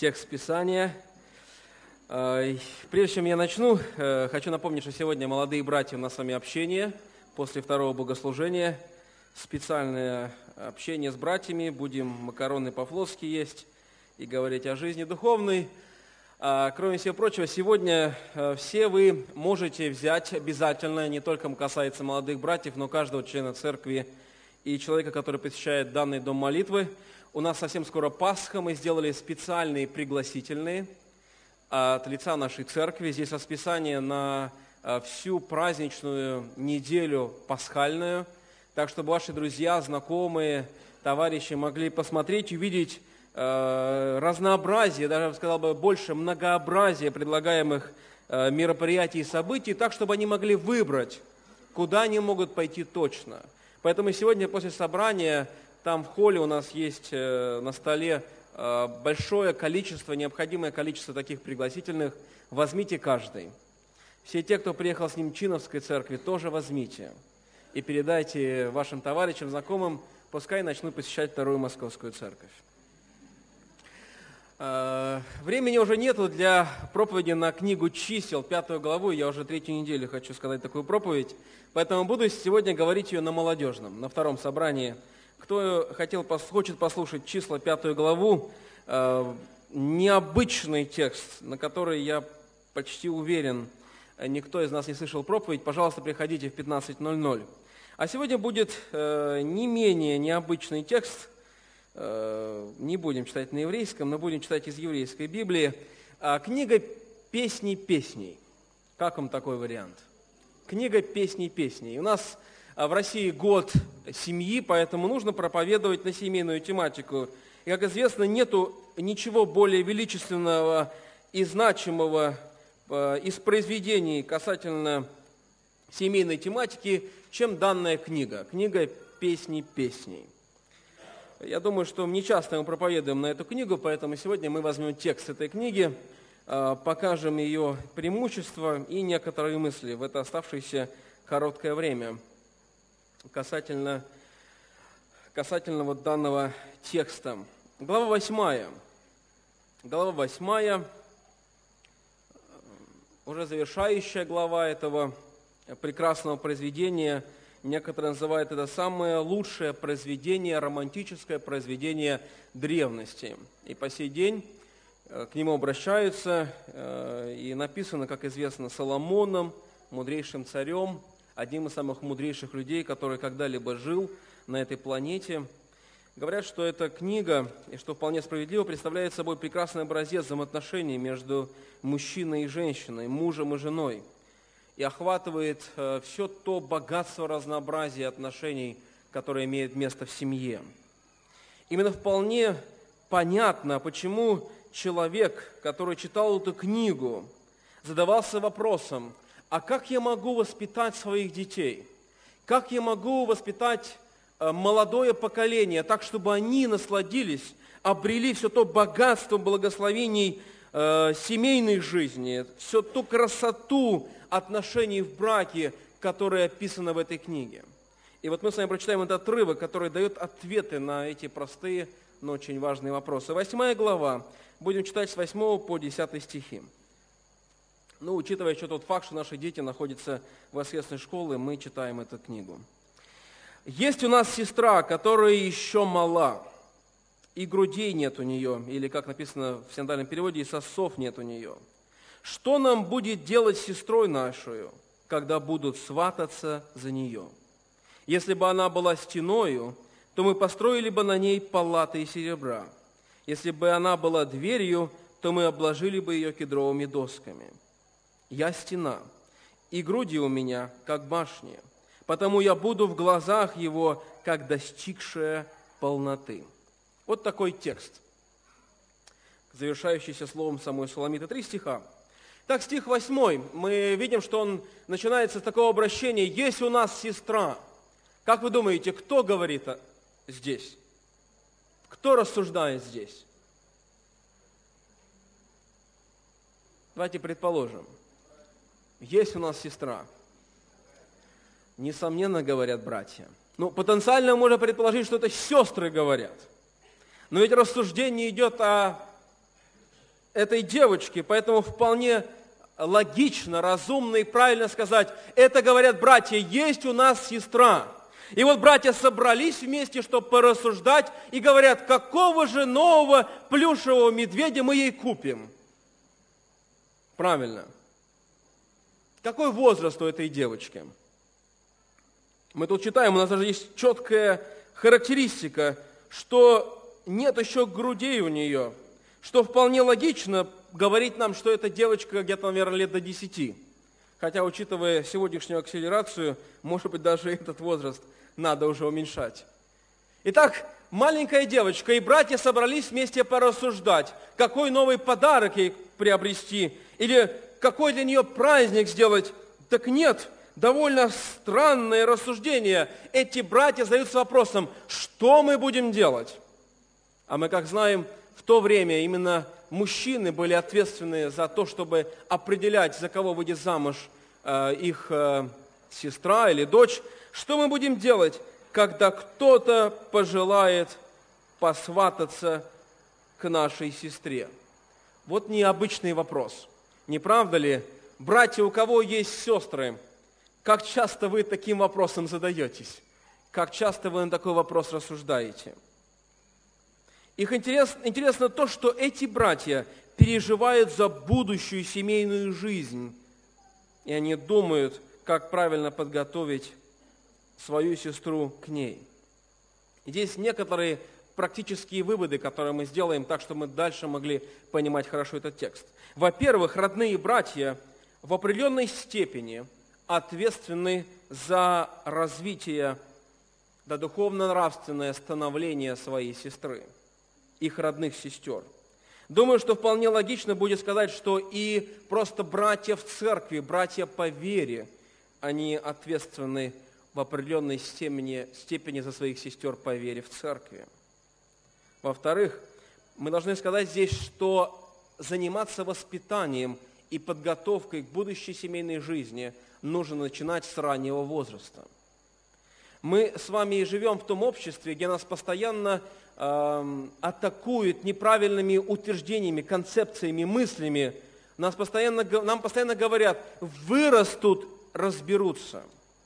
текст Писания. Прежде чем я начну, хочу напомнить, что сегодня, молодые братья, у нас с вами общение после второго богослужения. Специальное общение с братьями. Будем макароны по-флотски есть и говорить о жизни духовной. Кроме всего прочего, сегодня все вы можете взять обязательно, не только касается молодых братьев, но каждого члена церкви и человека, который посещает данный дом молитвы. У нас совсем скоро Пасха, мы сделали специальные пригласительные от лица нашей церкви. Здесь расписание на всю праздничную неделю пасхальную, так чтобы ваши друзья, знакомые, товарищи могли посмотреть, увидеть разнообразие, даже, я бы сказал, больше многообразия предлагаемых мероприятий и событий, так, чтобы они могли выбрать, куда они могут пойти точно. Поэтому сегодня после собрания, там в холле у нас есть на столе большое количество, необходимое количество таких пригласительных. Возьмите каждый. Все те, кто приехал с Немчиновской церкви, тоже возьмите. И передайте вашим товарищам, знакомым, пускай начнут посещать Вторую Московскую церковь. Времени уже нету для проповеди на книгу «Чисел», 5 главу. Я уже 3-ю неделю хочу сказать такую проповедь. Поэтому буду сегодня говорить ее на молодежном, на втором собрании. Кто хочет послушать «Числа», 5 главу, необычный текст, на который, я почти уверен, никто из нас не слышал проповедь, пожалуйста, приходите в 15:00. А сегодня будет не менее необычный текст. Не будем читать на еврейском, но будем читать из еврейской Библии. Книга «Песней песней». Как вам такой вариант? Книга «Песней песней». У нас в России год семьи, поэтому нужно проповедовать на семейную тематику. И, как известно, нету ничего более величественного и значимого из произведений касательно семейной тематики, чем данная книга. Книга «Песней песней». Я думаю, что не часто мы проповедуем на эту книгу, поэтому сегодня мы возьмем текст этой книги, покажем ее преимущества и некоторые мысли в это оставшееся короткое время касательно вот данного текста. Глава 8. Глава 8, уже завершающая глава этого прекрасного произведения. Некоторые называют это самое лучшее произведение, романтическое произведение древности. И по сей день к нему обращаются, и написано, как известно, Соломоном, мудрейшим царем, одним из самых мудрейших людей, который когда-либо жил на этой планете. Говорят, что эта книга, и что вполне справедливо, представляет собой прекрасный образец взаимоотношений между мужчиной и женщиной, мужем и женой, и охватывает все то богатство разнообразия отношений, которое имеет место в семье. Именно вполне понятно, почему человек, который читал эту книгу, задавался вопросом: а как я могу воспитать своих детей? Как я могу воспитать молодое поколение так, чтобы они насладились, обрели все то богатство благословений семейной жизни, всю ту красоту отношений в браке, которые описаны в этой книге. И вот мы с вами прочитаем этот отрывок, который дает ответы на эти простые, но очень важные вопросы. 8 глава. Будем читать с 8 по 10 стихи. Учитывая еще тот факт, что наши дети находятся в воскресной школе, мы читаем эту книгу. «Есть у нас сестра, которая еще мала, и грудей нет у нее», или, как написано в синодальном переводе, и сосов нет у нее. «Что нам будет делать с сестрой нашей, когда будут свататься за нее? Если бы она была стеною, то мы построили бы на ней палаты из серебра. Если бы она была дверью, то мы обложили бы ее кедровыми досками. Я стена, и груди у меня, как башни, потому я буду в глазах его, как достигшая полноты». Вот такой текст, завершающийся словом самой Суламиты. 3 стиха. Так, стих 8, мы видим, что он начинается с такого обращения: «Есть у нас сестра». Как вы думаете, кто говорит здесь? Кто рассуждает здесь? Давайте предположим. Есть у нас сестра. Несомненно, говорят братья. Потенциально можно предположить, что это сестры говорят. Но ведь рассуждение идет о этой девочки, поэтому вполне логично, разумно и правильно сказать, это, говорят братья, есть у нас сестра. И вот братья собрались вместе, чтобы порассуждать, и говорят, какого же нового плюшевого медведя мы ей купим? Правильно. Какой возраст у этой девочки? Мы тут читаем, у нас даже есть четкая характеристика, что нет еще грудей у нее, что вполне логично говорить нам, что эта девочка где-то, наверное, лет до 10. Хотя, учитывая сегодняшнюю акселерацию, может быть, даже этот возраст надо уже уменьшать. Итак, маленькая девочка и братья собрались вместе порассуждать, какой новый подарок ей приобрести, или какой для нее праздник сделать. Так нет, довольно странное рассуждение. Эти братья задаются вопросом, что мы будем делать? А мы, как знаем, в то время именно мужчины были ответственны за то, чтобы определять, за кого выйдет замуж их сестра или дочь. Что мы будем делать, когда кто-то пожелает посвататься к нашей сестре? Вот необычный вопрос. Не правда ли? Братья, у кого есть сестры, как часто вы таким вопросом задаетесь? Как часто вы на такой вопрос рассуждаете? Их интересно то, что эти братья переживают за будущую семейную жизнь, и они думают, как правильно подготовить свою сестру к ней. И здесь некоторые практические выводы, которые мы сделаем, так, чтобы мы дальше могли понимать хорошо этот текст. Во-первых, родные братья в определенной степени ответственны за развитие, за духовно-нравственное становление своей сестры, их родных сестер. Думаю, что вполне логично будет сказать, что и просто братья в церкви, братья по вере, они ответственны в определенной степени за своих сестер по вере в церкви. Во-вторых, мы должны сказать здесь, что заниматься воспитанием и подготовкой к будущей семейной жизни нужно начинать с раннего возраста. Мы с вами и живем в том обществе, где нас постоянно атакуют неправильными утверждениями, концепциями, мыслями. Нам постоянно говорят, вырастут, разберутся.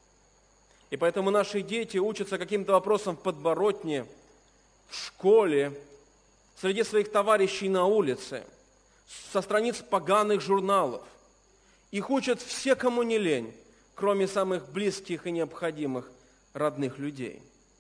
И поэтому наши дети учатся каким-то вопросам в подворотне, в школе, среди своих товарищей на улице, со страниц поганых журналов. Их учат все, кому не лень, кроме самых близких и необходимых родных людей.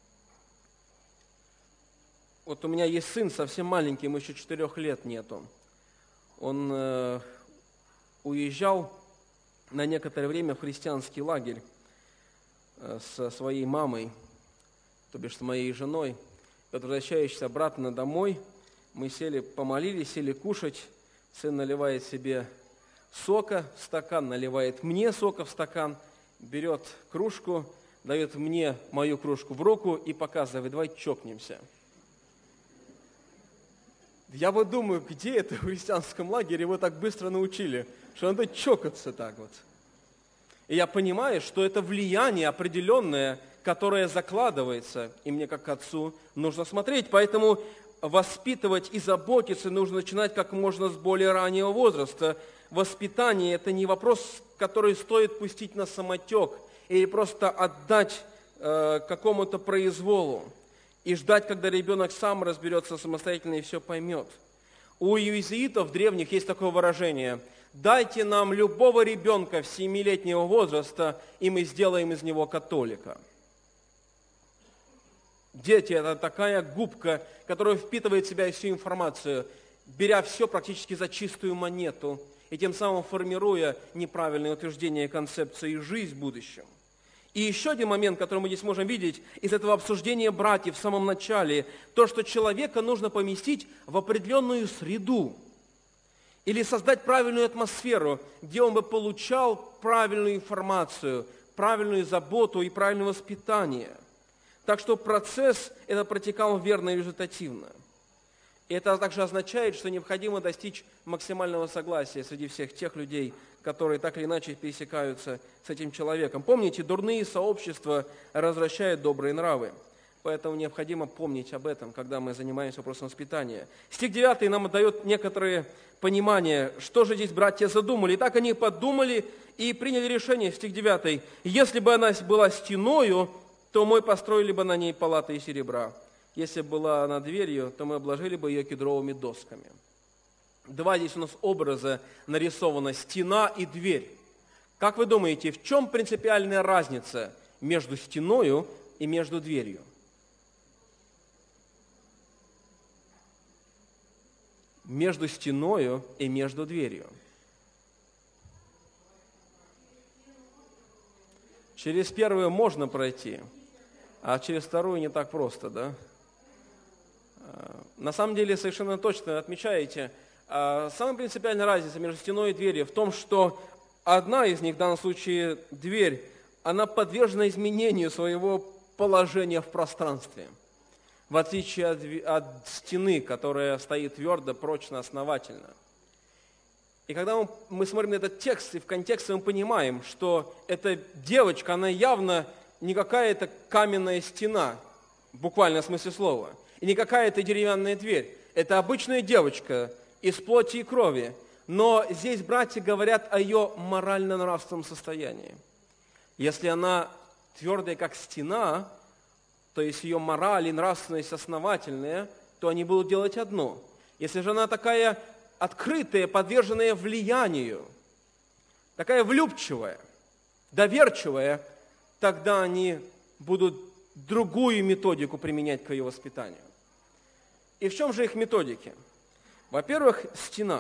Вот у меня есть сын, совсем маленький, ему еще 4 лет нету. Он уезжал на некоторое время в христианский лагерь со своей мамой, то бишь с моей женой. И вот, возвращаясь обратно домой, мы сели, помолились, сели кушать. Сын наливает себе сока в стакан, наливает мне сока в стакан, берет кружку, дает мне мою кружку в руку и показывает, давай чокнемся. Я вот думаю, где это в христианском лагере его так быстро научили, что надо чокаться так вот. И я понимаю, что это влияние определенное, которое закладывается, и мне как отцу нужно смотреть, поэтому воспитывать и заботиться нужно начинать как можно с более раннего возраста. Воспитание – это не вопрос, который стоит пустить на самотек или просто отдать какому-то произволу и ждать, когда ребенок сам разберется самостоятельно и все поймет. У иезуитов древних есть такое выражение: «Дайте нам любого ребенка в 7-летнего возраста, и мы сделаем из него католика». Дети – это такая губка, которая впитывает в себя всю информацию, беря все практически за чистую монету, и тем самым формируя неправильные утверждения и концепции жизни в будущем. И еще один момент, который мы здесь можем видеть из этого обсуждения братьев в самом начале, то, что человека нужно поместить в определенную среду или создать правильную атмосферу, где он бы получал правильную информацию, правильную заботу и правильное воспитание. Так что процесс этот протекал верно и результативно. И это также означает, что необходимо достичь максимального согласия среди всех тех людей, которые так или иначе пересекаются с этим человеком. Помните, дурные сообщества развращают добрые нравы. поэтому необходимо помнить об этом, когда мы занимаемся вопросом воспитания. Стих 9 нам дает некоторые понимания, что же здесь братья задумали. Итак, они подумали и приняли решение, стих 9. «Если бы она была стеною, то мы построили бы на ней палаты из серебра. Если бы была она дверью, то мы обложили бы ее кедровыми досками». Два здесь у нас образа нарисовано: стена и дверь. Как вы думаете, в чем принципиальная разница между стеною и между дверью? Между стеною и между дверью. Через первую можно пройти, а через вторую не так просто, да? На самом деле, совершенно точно отмечаете, самая принципиальная разница между стеной и дверью в том, что одна из них, в данном случае дверь, она подвержена изменению своего положения в пространстве, в отличие от стены, которая стоит твердо, прочно, основательно. И когда мы смотрим на этот текст, и в контексте мы понимаем, что эта девочка, она явно не какая-то каменная стена, в буквальном смысле слова, и не какая-то деревянная дверь. Это обычная девочка из плоти и крови. Но здесь братья говорят о ее морально-нравственном состоянии. Если она твердая, как стена, то есть ее мораль и нравственность основательная, то они будут делать одно. Если же она такая открытая, подверженная влиянию, такая влюбчивая, доверчивая, тогда они будут другую методику применять к ее воспитанию. И в чем же их методики? Во-первых, стена.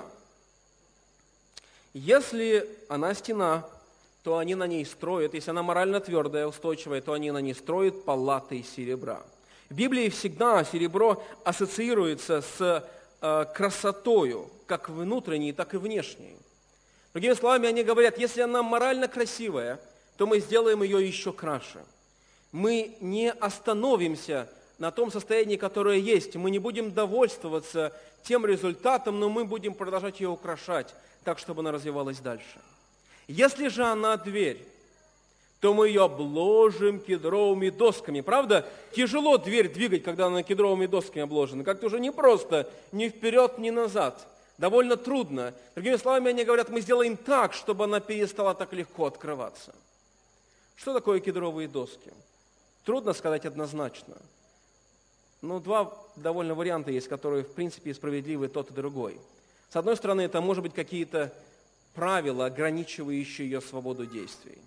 Если она стена, то они на ней строят, если она морально твердая, устойчивая, то они на ней строят палаты из серебра. В Библии всегда серебро ассоциируется с красотою, как внутренней, так и внешней. Другими словами, они говорят, если она морально красивая, то мы сделаем ее еще краше. Мы не остановимся на том состоянии, которое есть. Мы не будем довольствоваться тем результатом, но мы будем продолжать ее украшать, так, чтобы она развивалась дальше. Если же она дверь, то мы ее обложим кедровыми досками. Правда, тяжело дверь двигать, когда она кедровыми досками обложена. Как-то уже не просто, ни вперед, ни назад. Довольно трудно. Другими словами, они говорят, мы сделаем так, чтобы она перестала так легко открываться. Что такое кедровые доски? Трудно сказать однозначно. Но два довольно варианта есть, которые, в принципе, справедливы тот и другой. С одной стороны, это может быть какие-то правила, ограничивающие ее свободу действий.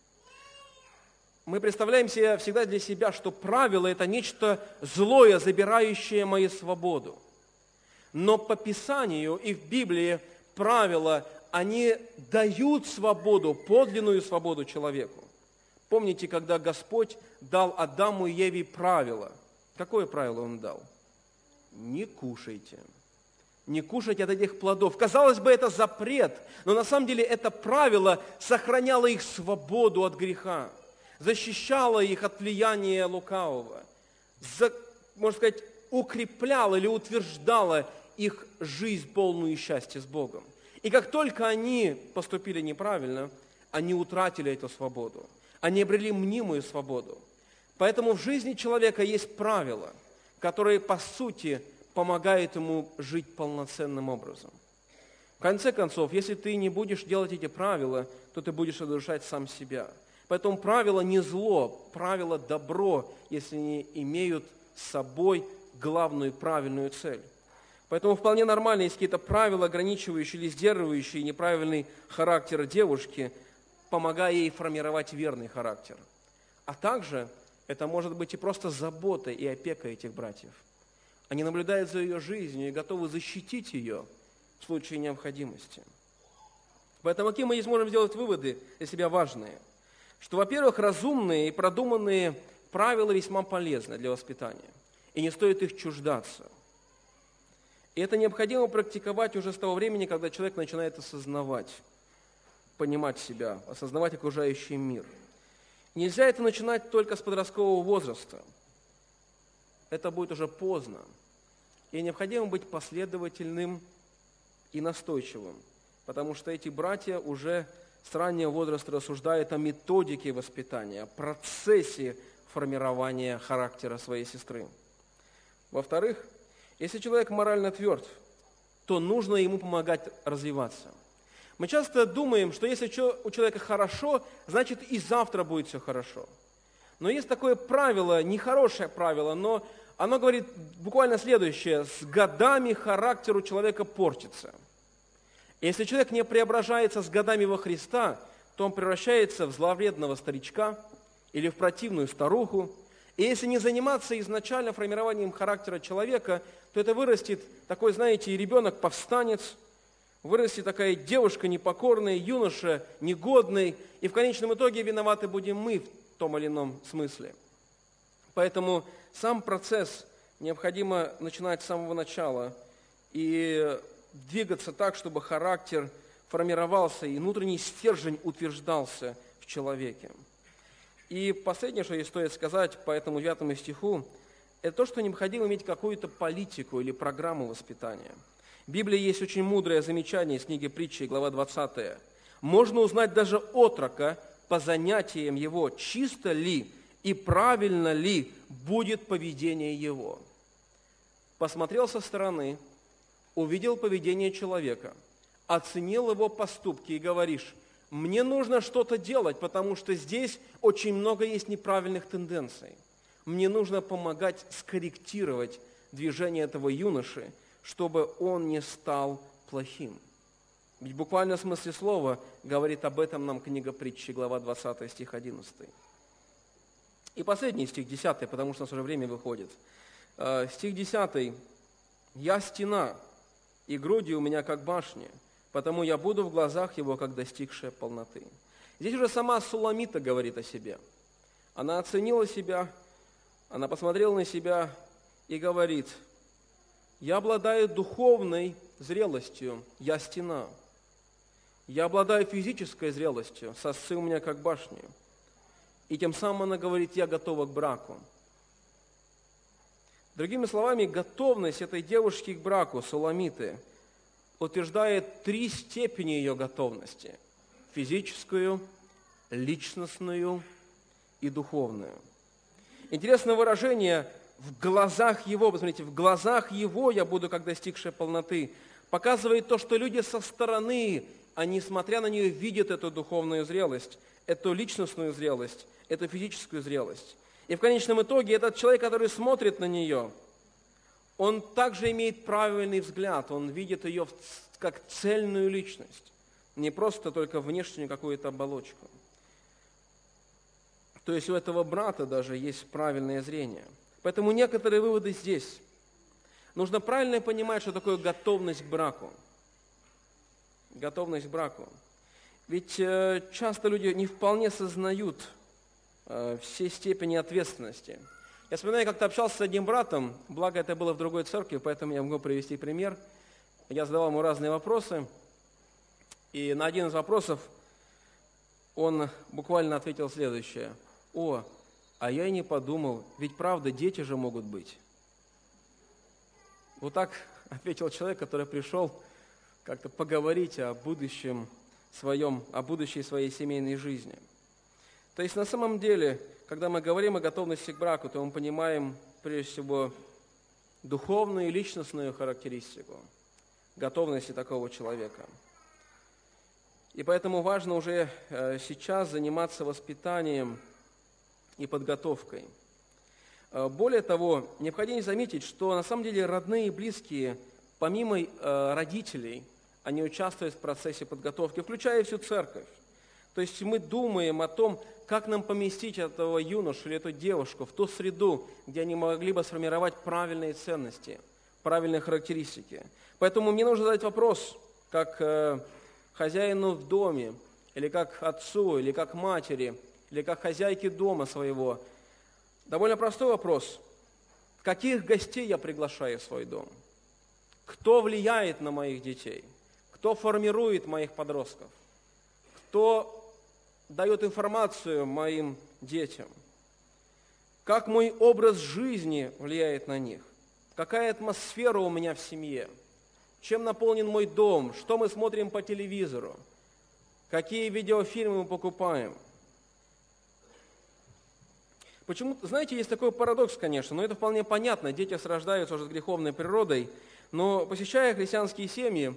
Мы представляем себе всегда для себя, что правило – это нечто злое, забирающее мою свободу. Но по Писанию и в Библии правила, они дают свободу, подлинную свободу человеку. Помните, когда Господь дал Адаму и Еве правило? Какое правило Он дал? Не кушайте. Не кушать от этих плодов. Казалось бы, это запрет, но на самом деле это правило сохраняло их свободу от греха, защищало их от влияния лукавого, можно сказать, укрепляло или утверждало их жизнь, полную счастья с Богом. И как только они поступили неправильно, они утратили эту свободу. Они обрели мнимую свободу. Поэтому в жизни человека есть правила, которые, по сути, помогают ему жить полноценным образом. В конце концов, если ты не будешь делать эти правила, то ты будешь разрушать сам себя. Поэтому правила не зло, правила добро, если они имеют с собой главную правильную цель. Поэтому вполне нормально, если какие-то правила, ограничивающие или сдерживающие неправильный характер девушки, помогая ей формировать верный характер. А также это может быть и просто забота и опека этих братьев. Они наблюдают за ее жизнью и готовы защитить ее в случае необходимости. Поэтому какие мы здесь можем сделать выводы для себя важные? Что, во-первых, разумные и продуманные правила весьма полезны для воспитания, и не стоит их чуждаться. И это необходимо практиковать уже с того времени, когда человек начинает осознавать, понимать себя, осознавать окружающий мир. Нельзя это начинать только с подросткового возраста. Это будет уже поздно. И необходимо быть последовательным и настойчивым, потому что эти братья уже с раннего возраста рассуждают о методике воспитания, о процессе формирования характера своей сестры. Во-вторых, если человек морально тверд, то нужно ему помогать развиваться. Мы часто думаем, что если у человека хорошо, значит и завтра будет все хорошо. Но есть такое правило, нехорошее правило, но оно говорит буквально следующее: с годами характер у человека портится. Если человек не преображается с годами во Христа, то он превращается в зловредного старичка или в противную старуху. И если не заниматься изначально формированием характера человека, то это вырастет такой, знаете, ребенок-повстанец, вырастет такая девушка непокорная, юноша негодный, и в конечном итоге виноваты будем мы в том или ином смысле. Поэтому сам процесс необходимо начинать с самого начала и двигаться так, чтобы характер формировался и внутренний стержень утверждался в человеке. И последнее, что здесь стоит сказать по этому 9 стиху, это то, что необходимо иметь какую-то политику или программу воспитания. В Библии есть очень мудрое замечание из книги Притчи, глава 20. Можно узнать даже отрока по занятиям его, чисто ли и правильно ли будет поведение его. Посмотрел со стороны, увидел поведение человека, оценил его поступки и говоришь: мне нужно что-то делать, потому что здесь очень много есть неправильных тенденций. Мне нужно помогать скорректировать движение этого юноши, чтобы он не стал плохим. Ведь в буквальном смысле слова говорит об этом нам книга Притчи, глава 20, стих 11. И последний стих, 10, потому что у нас уже время выходит. Стих 10. «Я стена, и груди у меня как башни, потому я буду в глазах его, как достигшая полноты». Здесь уже сама Суламита говорит о себе. Она оценила себя, она посмотрела на себя и говорит: «Я обладаю духовной зрелостью, я стена. Я обладаю физической зрелостью, сосцы у меня как башни». И тем самым она говорит: «Я готова к браку». Другими словами, готовность этой девушки к браку, Суламиты, утверждает 3 степени ее готовности: физическую, личностную и духовную. Интересное выражение: в глазах его, посмотрите, в глазах его я буду как достигшая полноты, показывает то, что люди со стороны, они, смотря на нее, видят эту духовную зрелость, эту личностную зрелость, эту физическую зрелость. И в конечном итоге этот человек, который смотрит на нее, он также имеет правильный взгляд, он видит ее как цельную личность, не просто только внешнюю какую-то оболочку. То есть у этого брата даже есть правильное зрение. Поэтому некоторые выводы здесь. Нужно правильно понимать, что такое готовность к браку. Готовность к браку. Ведь часто люди не вполне сознают все степени ответственности. Я вспоминаю, как-то общался с одним братом, благо это было в другой церкви, поэтому я могу привести пример. Я задавал ему разные вопросы, и на один из вопросов он буквально ответил следующее: «О, а я и не подумал, ведь правда, дети же могут быть». Вот так ответил человек, который пришел как-то поговорить о будущем своем, о будущей своей семейной жизни. То есть на самом деле, когда мы говорим о готовности к браку, то мы понимаем прежде всего духовную и личностную характеристику готовности такого человека. И поэтому важно уже сейчас заниматься воспитанием и подготовкой. Более того, необходимо заметить, что на самом деле родные и близкие, помимо родителей, они участвуют в процессе подготовки, включая всю церковь. То есть мы думаем о том, как нам поместить этого юношу или эту девушку в ту среду, где они могли бы сформировать правильные ценности, правильные характеристики. Поэтому мне нужно задать вопрос, как хозяину в доме, или как отцу, или как матери, или как хозяйке дома своего. Довольно простой вопрос. Каких гостей я приглашаю в свой дом? Кто влияет на моих детей? Кто формирует моих подростков? Кто дает информацию моим детям? Как мой образ жизни влияет на них? Какая атмосфера у меня в семье? Чем наполнен мой дом? Что мы смотрим по телевизору? Какие видеофильмы мы покупаем? Почему, знаете, есть такой парадокс, конечно, но это вполне понятно. Дети рождаются уже с греховной природой, но посещая христианские семьи,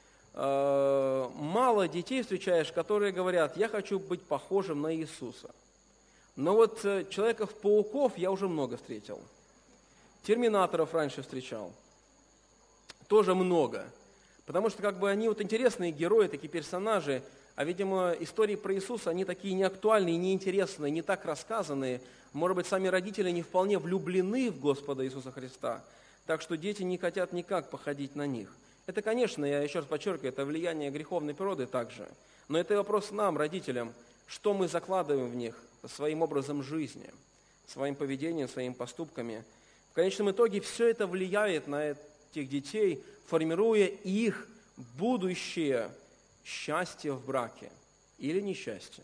мало детей встречаешь, которые говорят: я хочу быть похожим на Иисуса. Но вот Человеков-пауков я уже много встретил. Терминаторов раньше встречал. Тоже много. Потому что они вот интересные герои, такие персонажи, а, видимо, истории про Иисуса, они такие неактуальные, неинтересные, не так рассказанные. Может быть, сами родители не вполне влюблены в Господа Иисуса Христа, так что дети не хотят никак походить на них. Это, конечно, я еще раз подчеркиваю, это влияние греховной природы также. Но это вопрос нам, родителям, что мы закладываем в них своим образом жизни, своим поведением, своими поступками. В конечном итоге все это влияет на этих детей, формируя их будущее счастье в браке или несчастье.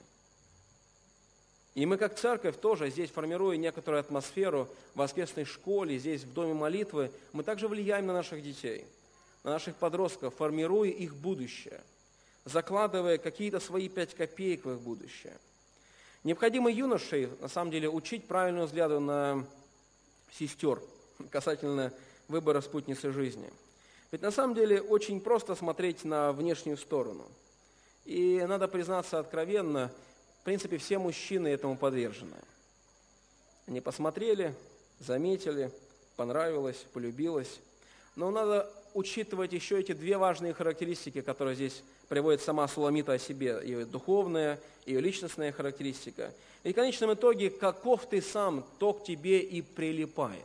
И мы, как церковь, тоже здесь, формируя некоторую атмосферу в воскресной школе, здесь, в доме молитвы, мы также влияем на наших детей, на наших подростков, формируя их будущее, закладывая какие-то свои 5 копеек в их будущее. Необходимо юношей, на самом деле, учить правильному взгляду на сестер касательно выбора спутницы жизни. Ведь на самом деле очень просто смотреть на внешнюю сторону. И надо признаться откровенно, в принципе, все мужчины этому подвержены. Они посмотрели, заметили, понравилось, полюбилось. Но надо учитывать еще эти 2 важные характеристики, которые здесь приводит сама Суламита о себе. Ее духовная, ее личностная характеристика. И в конечном итоге, каков ты сам, то к тебе и прилипает.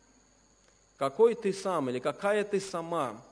Какой ты сам или какая ты сама,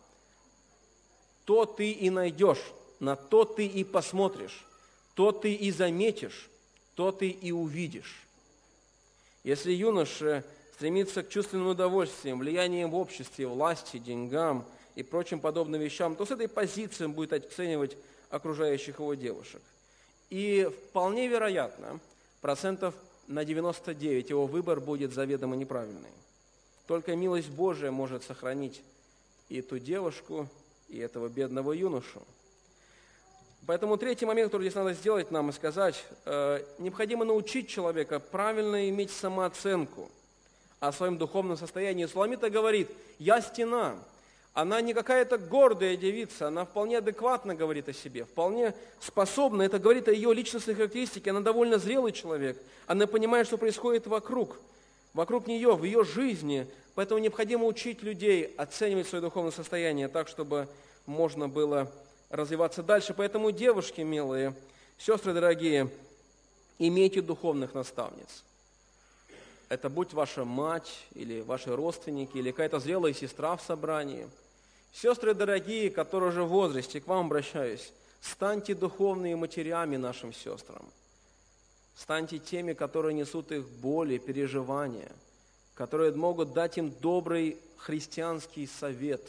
то ты и найдешь, на то ты и посмотришь, то ты и заметишь, то ты и увидишь. Если юноша стремится к чувственным удовольствиям, влияниям в обществе, власти, деньгам и прочим подобным вещам, то с этой позиции он будет оценивать окружающих его девушек. И вполне вероятно, процентов на 99 его выбор будет заведомо неправильный. Только милость Божия может сохранить и ту девушку, и этого бедного юношу. Поэтому 3-й момент, который здесь надо сделать нам и сказать, необходимо научить человека правильно иметь самооценку о своем духовном состоянии. Суламита говорит: «Я стена». Она не какая-то гордая девица, она вполне адекватно говорит о себе, вполне способна. Это говорит о ее личностной характеристике. Она довольно зрелый человек. Она понимает, что происходит вокруг нее, в ее жизни. Поэтому необходимо учить людей оценивать свое духовное состояние так, чтобы можно было развиваться дальше. Поэтому, девушки милые, сестры дорогие, имейте духовных наставниц. Это будь ваша мать, или ваши родственники, или какая-то зрелая сестра в собрании. Сестры дорогие, которые уже в возрасте, к вам обращаюсь, станьте духовными матерями нашим сестрам. Станьте теми, которые несут их боли, переживания, которые могут дать им добрый христианский совет,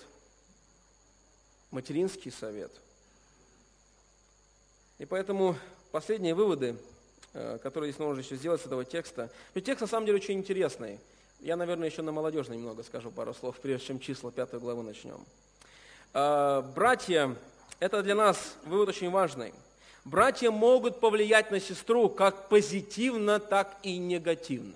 материнский совет. И поэтому последние выводы, которые здесь нужно еще сделать с этого текста. Ведь текст на самом деле очень интересный. Я, наверное, еще на молодежный немного скажу пару слов, прежде чем числа 5 главы начнем. Братья, это для нас вывод очень важный. Братья могут повлиять на сестру как позитивно, так и негативно.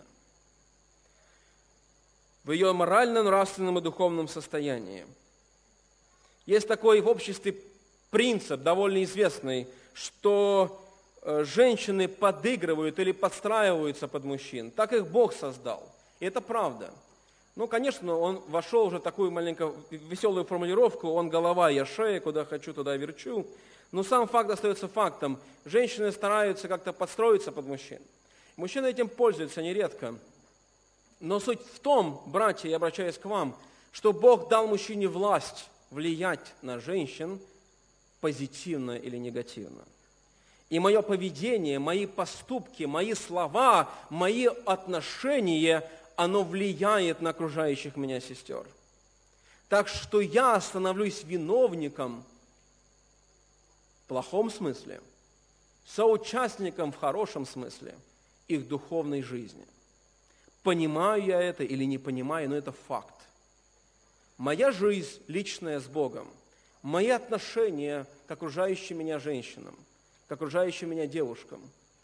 В ее моральном, нравственном и духовном состоянии. Есть такой в обществе принцип, довольно известный, что женщины подыгрывают или подстраиваются под мужчин. Так их Бог создал. И это правда. Ну, конечно, он вошел уже в такую маленькую веселую формулировку: он голова, я шея, куда хочу, туда верчу. Но сам факт остается фактом. Женщины стараются как-то подстроиться под мужчин. Мужчины этим пользуются нередко. Но суть в том, братья, я обращаюсь к вам, что Бог дал мужчине власть влиять на женщин позитивно или негативно. И мое поведение, мои поступки, мои слова, мои отношения, оно влияет на окружающих меня сестер. Так что я становлюсь виновником в плохом смысле, соучастником в хорошем смысле их духовной жизни. Понимаю я это или не понимаю, но это факт. Моя жизнь личная с Богом, мои отношения к окружающим меня женщинам, к окружающим меня девушкам,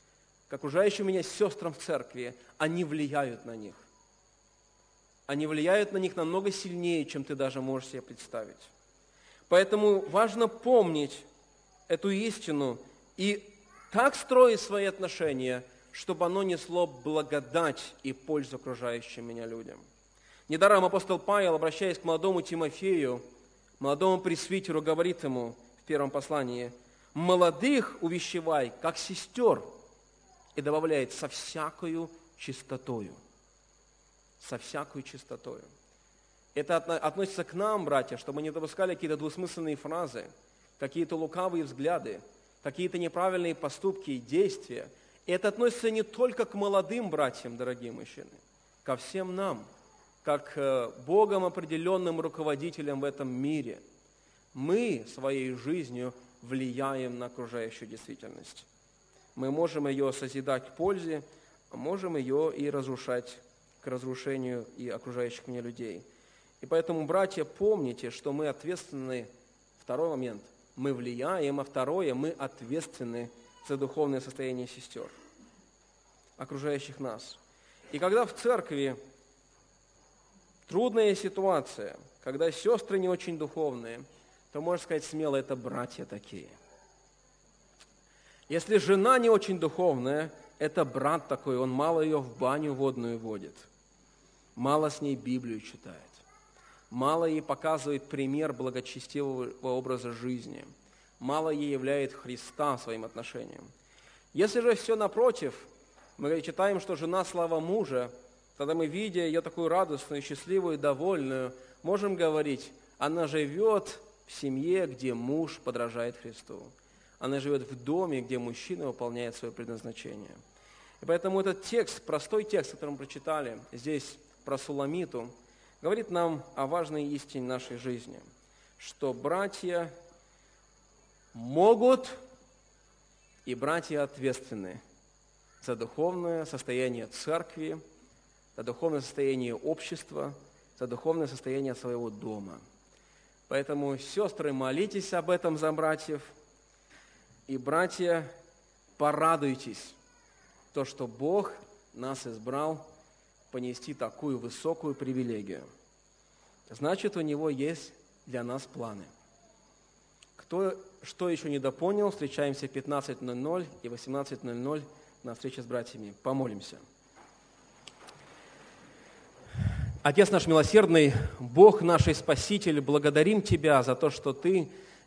к окружающим меня сестрам в церкви, они влияют на них. Они влияют на них намного сильнее, чем ты даже можешь себе представить. Поэтому важно помнить эту истину и так строить свои отношения, чтобы оно несло благодать и пользу окружающим меня людям. Недаром апостол Павел, обращаясь к молодому Тимофею, молодому пресвитеру, говорит ему в первом послании: «Молодых увещевай, как сестер», и добавляет: «со всякою чистотою». Со всякою чистотою. Это относится к нам, братья, чтобы мы не допускали какие-то двусмысленные фразы, какие-то лукавые взгляды, какие-то неправильные поступки и действия. И это относится не только к молодым братьям, дорогие мужчины, ко всем нам, как Богом определенным руководителям в этом мире. Мы своей жизнью влияем на окружающую действительность. Мы можем ее созидать к пользе, а можем ее и разрушать к разрушению и окружающих меня людей. И поэтому, братья, помните, что мы ответственны, второй момент, мы влияем, а второе, мы ответственны за духовное состояние сестер, окружающих нас. И когда в церкви трудная ситуация, когда сестры не очень духовные, то можно сказать смело, это братья такие. Если жена не очень духовная, это брат такой, он мало ее в баню водную водит, мало с ней Библию читает, мало ей показывает пример благочестивого образа жизни, мало ей являет Христа своим отношением. Если же все напротив, мы читаем, что жена слава мужа, тогда мы, видя ее такую радостную, счастливую, довольную, можем говорить: она живет в семье, где муж подражает Христу. Она живет в доме, где мужчина выполняет свое предназначение. И поэтому этот текст, простой текст, который мы прочитали здесь про Суламиту, говорит нам о важной истине нашей жизни, что братья могут и братья ответственны за духовное состояние церкви, за духовное состояние общества, за духовное состояние своего дома. Поэтому, сестры, молитесь об этом за братьев, и, братья, порадуйтесь, то, что Бог нас избрал понести такую высокую привилегию. Значит, у Него есть для нас планы. Кто что еще недопонял, встречаемся в 15:00 и 18:00 на встрече с братьями. Помолимся. Отец наш милосердный, Бог наш и Спаситель, благодарим Тебя за то, что Ты